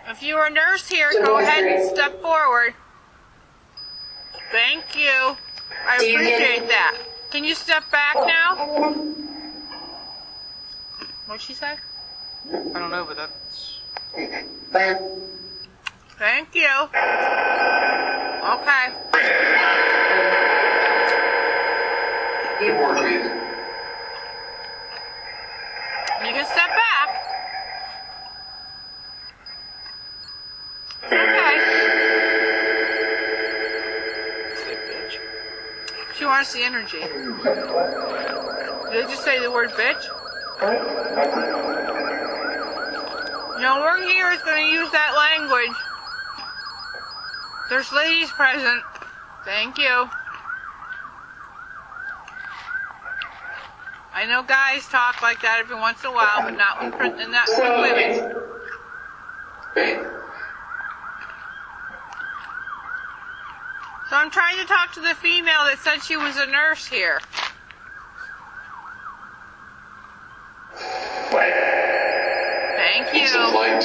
If you're a nurse here, go ahead and step forward. Thank you. I appreciate that. Can you step back now? What'd she say? I don't know, but that's... Thank you. Okay. You can step back. Okay. She wants the energy. Did they just say the word bitch? No one here is going to use that language. There's ladies present. Thank you. I know guys talk like that every once in a while, but not when women. So I'm trying to talk to the female that said she was a nurse here. Thank you.